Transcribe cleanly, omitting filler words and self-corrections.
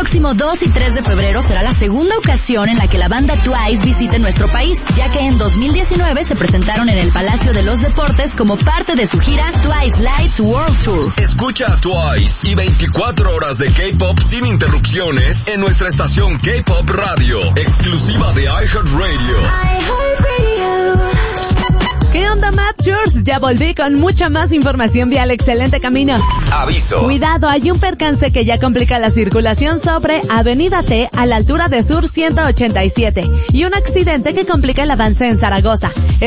próximo 2 y 3 de febrero será la segunda ocasión en la que la banda Twice visite nuestro país, ya que en 2019 se presentaron en el Palacio de los Deportes como parte de su gira Twice Lights World Tour. Escucha a Twice y 24 horas de K-Pop sin interrupciones en nuestra estación K-Pop Radio, exclusiva de iHeartRadio. ¿Qué onda, Matchers? Ya volví con mucha más información vía el excelente camino. Aviso. Cuidado, hay un percance que ya complica la circulación sobre Avenida T a la altura de Sur 187 y un accidente que complica el avance en Zaragoza.